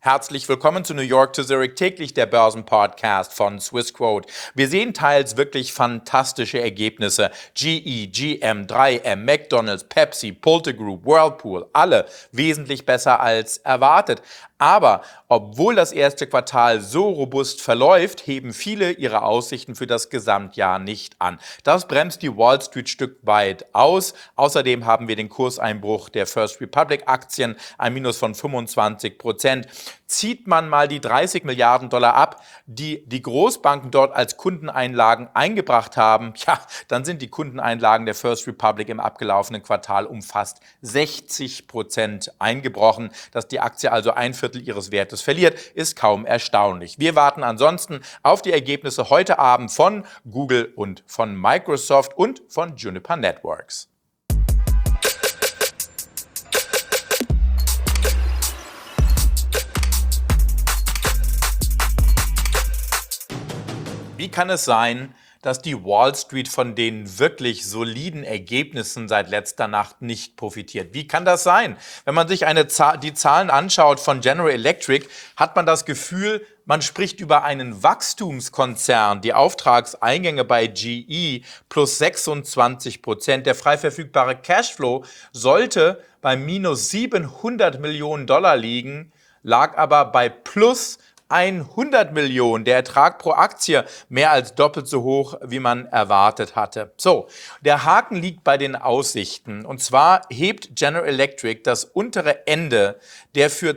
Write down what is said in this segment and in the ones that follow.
Herzlich willkommen zu New York to Zurich täglich, der Börsenpodcast von Swissquote. Wir sehen teils wirklich fantastische Ergebnisse. GE, GM, 3M, McDonald's, Pepsi, Pulte Group, Whirlpool, alle wesentlich besser als erwartet. Aber obwohl das erste Quartal so robust verläuft, heben viele ihre Aussichten für das Gesamtjahr nicht an. Das bremst die Wall Street Stück weit aus. Außerdem haben wir den Kurseinbruch der First Republic Aktien, ein Minus von 25%. Zieht man mal die 30 Milliarden Dollar ab, die die Großbanken dort als Kundeneinlagen eingebracht haben, ja, dann sind die Kundeneinlagen der First Republic im abgelaufenen Quartal um fast 60% eingebrochen. Dass die Aktie also ein Viertel ihres Wertes verliert, ist kaum erstaunlich. Wir warten ansonsten auf die Ergebnisse heute Abend von Google und von Microsoft und von Juniper Networks. Wie kann es sein, dass die Wall Street von den wirklich soliden Ergebnissen seit letzter Nacht nicht profitiert? Wie kann das sein? Wenn man sich die Zahlen anschaut von General Electric, hat man das Gefühl, man spricht über einen Wachstumskonzern. Die Auftragseingänge bei GE plus 26%. Der frei verfügbare Cashflow sollte bei minus 700 Millionen Dollar liegen, lag aber bei plus 100 Millionen, der Ertrag pro Aktie mehr als doppelt so hoch, wie man erwartet hatte. So, der Haken liegt bei den Aussichten. Und zwar hebt General Electric das untere Ende der für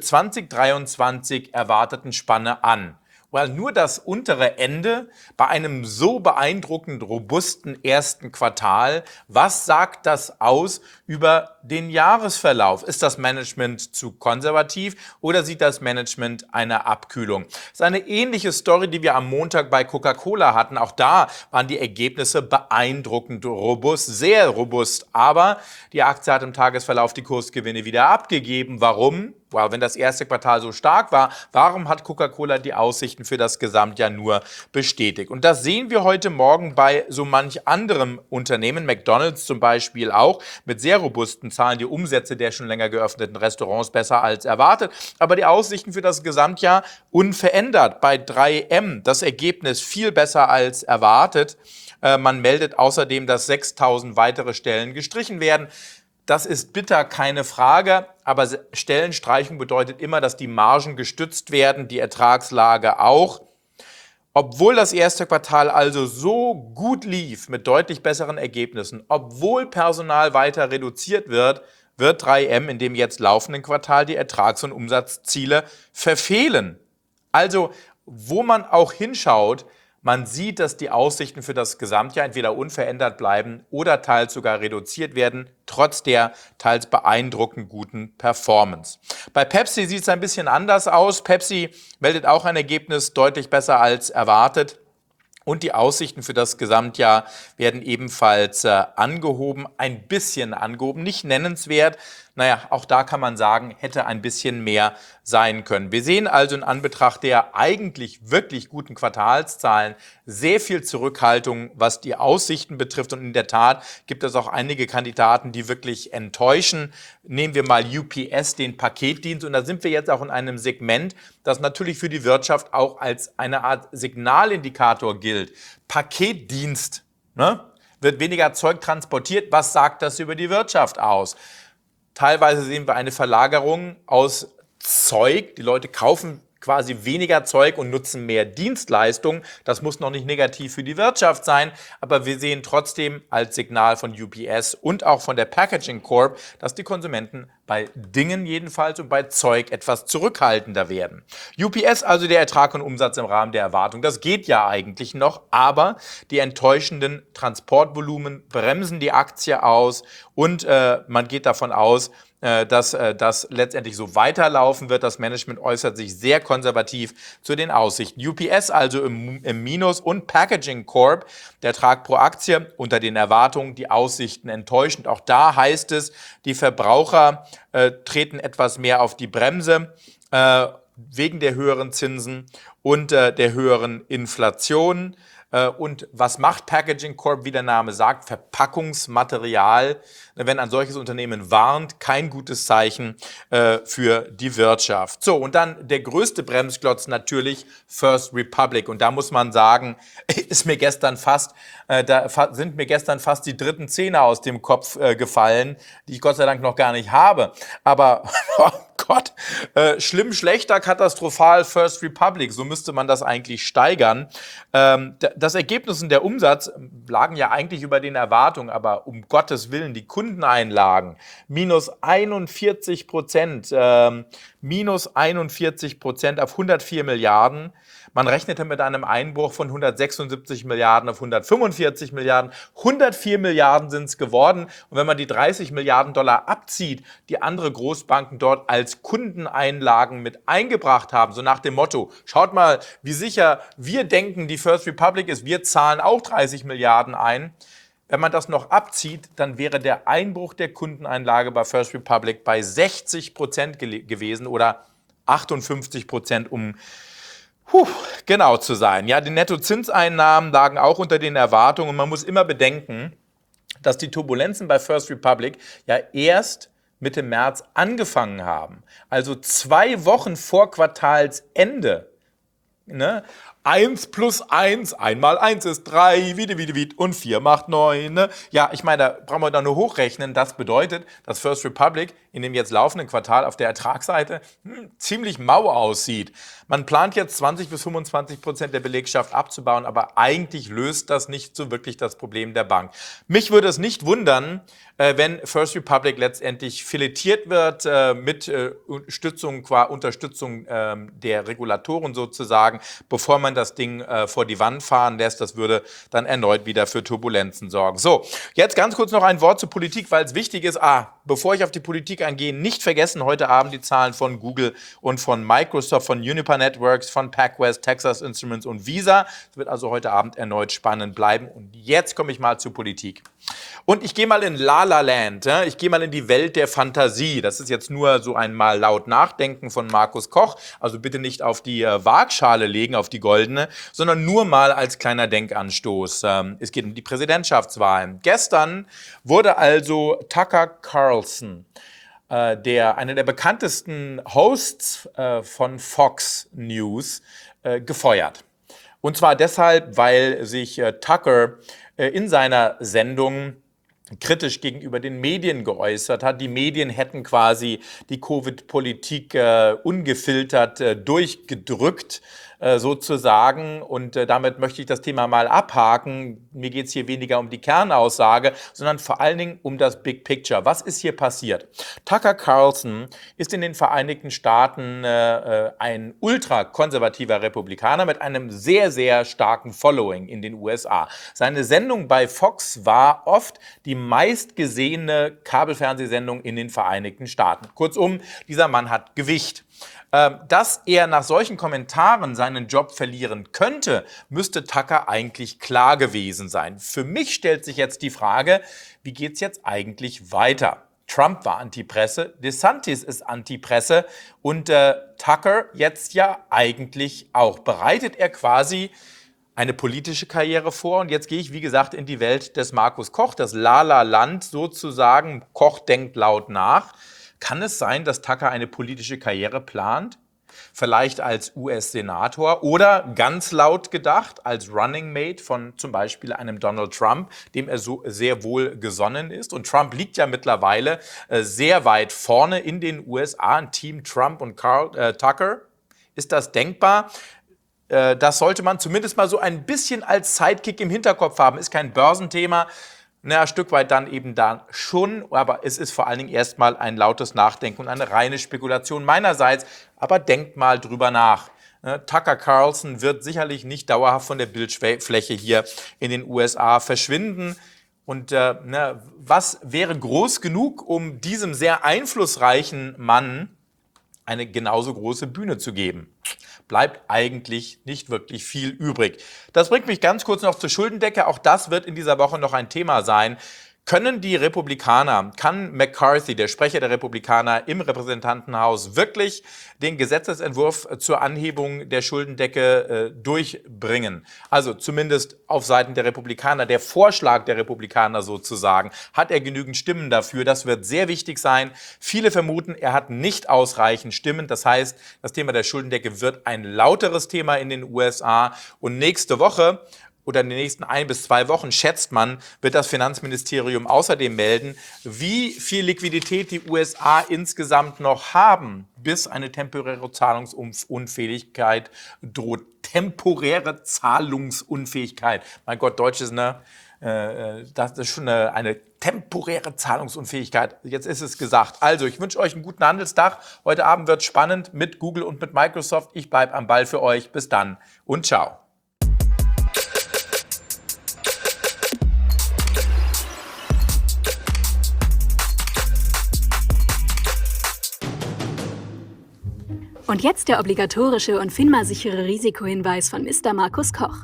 2023 erwarteten Spanne an. Weil nur das untere Ende bei einem so beeindruckend robusten ersten Quartal, was sagt das aus über den Jahresverlauf? Ist das Management zu konservativ oder sieht das Management eine Abkühlung? Das ist eine ähnliche Story, die wir am Montag bei Coca-Cola hatten. Auch da waren die Ergebnisse beeindruckend robust, sehr robust. Aber die Aktie hat im Tagesverlauf die Kursgewinne wieder abgegeben. Warum? Well, wenn das erste Quartal so stark war, warum hat Coca-Cola die Aussichten für das Gesamtjahr nur bestätigt? Und das sehen wir heute Morgen bei so manch anderem Unternehmen, McDonald's zum Beispiel auch, mit sehr robusten Zahlen, die Umsätze der schon länger geöffneten Restaurants besser als erwartet, aber die Aussichten für das Gesamtjahr unverändert. Bei 3M das Ergebnis viel besser als erwartet. Man meldet außerdem, dass 6.000 weitere Stellen gestrichen werden. Das ist bitter, keine Frage, aber Stellenstreichung bedeutet immer, dass die Margen gestützt werden, die Ertragslage auch. Obwohl das erste Quartal also so gut lief mit deutlich besseren Ergebnissen, obwohl Personal weiter reduziert wird 3M in dem jetzt laufenden Quartal die Ertrags- und Umsatzziele verfehlen. Also, wo man auch hinschaut, man sieht, dass die Aussichten für das Gesamtjahr entweder unverändert bleiben oder teils sogar reduziert werden, trotz der teils beeindruckend guten Performance. Bei Pepsi sieht es ein bisschen anders aus. Pepsi meldet auch ein Ergebnis deutlich besser als erwartet. Und die Aussichten für das Gesamtjahr werden ebenfalls angehoben, ein bisschen angehoben, nicht nennenswert. Naja, auch da kann man sagen, hätte ein bisschen mehr sein können. Wir sehen also in Anbetracht der eigentlich wirklich guten Quartalszahlen sehr viel Zurückhaltung, was die Aussichten betrifft. Und in der Tat gibt es auch einige Kandidaten, die wirklich enttäuschen. Nehmen wir mal UPS, den Paketdienst. Und da sind wir jetzt auch in einem Segment, das natürlich für die Wirtschaft auch als eine Art Signalindikator gilt. Paketdienst, ne? Wird weniger Zeug transportiert. Was sagt das über die Wirtschaft aus? Teilweise sehen wir eine Verlagerung aus Zeug. Die Leute kaufen quasi weniger Zeug und nutzen mehr Dienstleistungen. Das muss noch nicht negativ für die Wirtschaft sein, aber wir sehen trotzdem als Signal von UPS und auch von der Packaging Corp, dass die Konsumenten bei Dingen jedenfalls und bei Zeug etwas zurückhaltender werden. UPS, also der Ertrag und Umsatz im Rahmen der Erwartung, das geht ja eigentlich noch, aber die enttäuschenden Transportvolumen bremsen die Aktie aus und man geht davon aus, dass das letztendlich so weiterlaufen wird. Das Management äußert sich sehr konservativ zu den Aussichten. UPS also im Minus und Packaging Corp, der Ertrag pro Aktie unter den Erwartungen, die Aussichten enttäuschend. Auch da heißt es, die Verbraucher treten etwas mehr auf die Bremse wegen der höheren Zinsen und der höheren Inflation. Und was macht Packaging Corp, wie der Name sagt? Verpackungsmaterial. Wenn ein solches Unternehmen warnt, kein gutes Zeichen für die Wirtschaft. So, und dann der größte Bremsklotz natürlich First Republic. Und da muss man sagen, sind mir gestern fast die dritten Zähne aus dem Kopf gefallen, die ich Gott sei Dank noch gar nicht habe. Aber oh Gott, schlimm, schlechter, katastrophal First Republic, so müsste man das eigentlich steigern. Das Ergebnis und der Umsatz lagen ja eigentlich über den Erwartungen, aber um Gottes Willen, die Kundeneinlagen minus 41%, minus 41% auf 104 Milliarden. Man rechnete mit einem Einbruch von 176 Milliarden auf 145 Milliarden. 104 Milliarden sind es geworden. Und wenn man die 30 Milliarden Dollar abzieht, die andere Großbanken dort als Kundeneinlagen mit eingebracht haben, so nach dem Motto, schaut mal, wie sicher wir denken, die First Republic ist, wir zahlen auch 30 Milliarden ein. Wenn man das noch abzieht, dann wäre der Einbruch der Kundeneinlage bei First Republic bei 60% gewesen oder 58%, um genau zu sein. Ja, die Nettozinseinnahmen lagen auch unter den Erwartungen. Man muss immer bedenken, dass die Turbulenzen bei First Republic ja erst Mitte März angefangen haben. Also 2 Wochen vor Quartalsende. Ne? 1 plus 1, 1 mal 1 ist 3, und 4 macht 9. Ne? Ja, ich meine, da brauchen wir doch nur hochrechnen. Das bedeutet, dass First Republic in dem jetzt laufenden Quartal auf der Ertragsseite ziemlich mau aussieht. Man plant jetzt 20-25% der Belegschaft abzubauen, aber eigentlich löst das nicht so wirklich das Problem der Bank. Mich würde es nicht wundern, wenn First Republic letztendlich filetiert wird mit Unterstützung der Regulatoren sozusagen, bevor man das Ding vor die Wand fahren lässt. Das würde dann erneut wieder für Turbulenzen sorgen. So, jetzt ganz kurz noch ein Wort zur Politik, weil es wichtig ist. Bevor ich auf die Politik eingehe, nicht vergessen, heute Abend die Zahlen von Google und von Microsoft, von Uniper Networks, von PacWest, Texas Instruments und Visa. Es wird also heute Abend erneut spannend bleiben. Und jetzt komme ich mal zur Politik. Und ich gehe mal in La La Land, ich gehe mal in die Welt der Fantasie. Das ist jetzt nur so ein mal laut Nachdenken von Markus Koch. Also bitte nicht auf die Waagschale legen, auf die goldene, sondern nur mal als kleiner Denkanstoß. Es geht um die Präsidentschaftswahlen. Gestern wurde also Tucker Carlson, einer der bekanntesten Hosts von Fox News, gefeuert. Und zwar deshalb, weil sich Tucker in seiner Sendung kritisch gegenüber den Medien geäußert hat. Die Medien hätten quasi die Covid-Politik ungefiltert durchgedrückt sozusagen. Und damit möchte ich das Thema mal abhaken. Mir geht es hier weniger um die Kernaussage, sondern vor allen Dingen um das Big Picture. Was ist hier passiert? Tucker Carlson ist in den Vereinigten Staaten ein ultrakonservativer Republikaner mit einem sehr, sehr starken Following in den USA. Seine Sendung bei Fox war oft die meistgesehene Kabelfernsehsendung in den Vereinigten Staaten. Kurzum, dieser Mann hat Gewicht. Dass er nach solchen Kommentaren seinen Job verlieren könnte, müsste Tucker eigentlich klar gewesen sein. Für mich stellt sich jetzt die Frage, wie geht es jetzt eigentlich weiter? Trump war Antipresse, DeSantis ist Antipresse und Tucker jetzt ja eigentlich auch. Bereitet er quasi eine politische Karriere vor? Und jetzt gehe ich, wie gesagt, in die Welt des Markus Koch, das La-La-Land sozusagen. Koch denkt laut nach. Kann es sein, dass Tucker eine politische Karriere plant? Vielleicht als US-Senator oder ganz laut gedacht als Running Mate von zum Beispiel einem Donald Trump, dem er so sehr wohl gesonnen ist. Und Trump liegt ja mittlerweile sehr weit vorne in den USA, ein Team Trump und Tucker. Ist das denkbar? Das sollte man zumindest mal so ein bisschen als Sidekick im Hinterkopf haben. Ist kein Börsenthema. Ein Stück weit dann eben da schon, aber es ist vor allen Dingen erstmal ein lautes Nachdenken und eine reine Spekulation meinerseits. Aber denkt mal drüber nach. Tucker Carlson wird sicherlich nicht dauerhaft von der Bildfläche hier in den USA verschwinden. Und was wäre groß genug, um diesem sehr einflussreichen Mann eine genauso große Bühne zu geben? Bleibt eigentlich nicht wirklich viel übrig. Das bringt mich ganz kurz noch zur Schuldendecke. Auch das wird in dieser Woche noch ein Thema sein. Kann McCarthy, der Sprecher der Republikaner im Repräsentantenhaus, wirklich den Gesetzesentwurf zur Anhebung der Schuldendecke durchbringen? Also zumindest auf Seiten der Republikaner, der Vorschlag der Republikaner sozusagen. Hat er genügend Stimmen dafür? Das wird sehr wichtig sein. Viele vermuten, er hat nicht ausreichend Stimmen. Das heißt, das Thema der Schuldendecke wird ein lauteres Thema in den USA. Und nächste Woche oder in den nächsten 1 bis 2 Wochen, schätzt man, wird das Finanzministerium außerdem melden, wie viel Liquidität die USA insgesamt noch haben, bis eine temporäre Zahlungsunfähigkeit droht. Temporäre Zahlungsunfähigkeit. Mein Gott, Deutsch ist das ist schon eine temporäre Zahlungsunfähigkeit. Jetzt ist es gesagt. Also, ich wünsche euch einen guten Handelstag. Heute Abend wird es spannend mit Google und mit Microsoft. Ich bleibe am Ball für euch. Bis dann und ciao. Und jetzt der obligatorische und FINMA-sichere Risikohinweis von Mr. Markus Koch.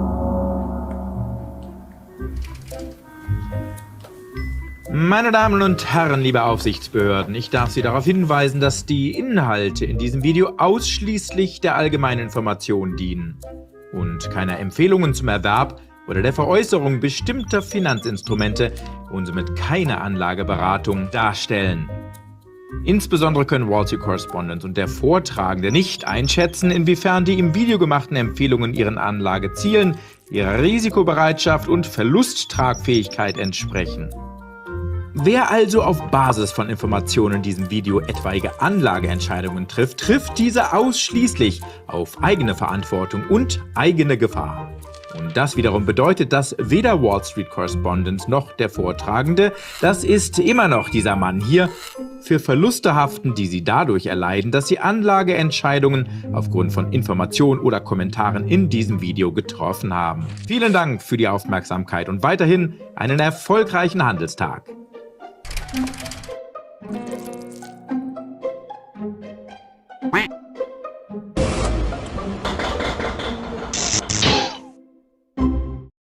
Meine Damen und Herren, liebe Aufsichtsbehörden, ich darf Sie darauf hinweisen, dass die Inhalte in diesem Video ausschließlich der allgemeinen Information dienen und keine Empfehlungen zum Erwerb oder der Veräußerung bestimmter Finanzinstrumente und somit keine Anlageberatung darstellen. Insbesondere können Wall Street Correspondent und der Vortragende nicht einschätzen, inwiefern die im Video gemachten Empfehlungen ihren Anlagezielen, ihrer Risikobereitschaft und Verlusttragfähigkeit entsprechen. Wer also auf Basis von Informationen in diesem Video etwaige Anlageentscheidungen trifft, trifft diese ausschließlich auf eigene Verantwortung und eigene Gefahr. Und das wiederum bedeutet, dass weder Wall Street Correspondent noch der Vortragende, das ist immer noch dieser Mann hier, für Verluste haften, die sie dadurch erleiden, dass sie Anlageentscheidungen aufgrund von Informationen oder Kommentaren in diesem Video getroffen haben. Vielen Dank für die Aufmerksamkeit und weiterhin einen erfolgreichen Handelstag.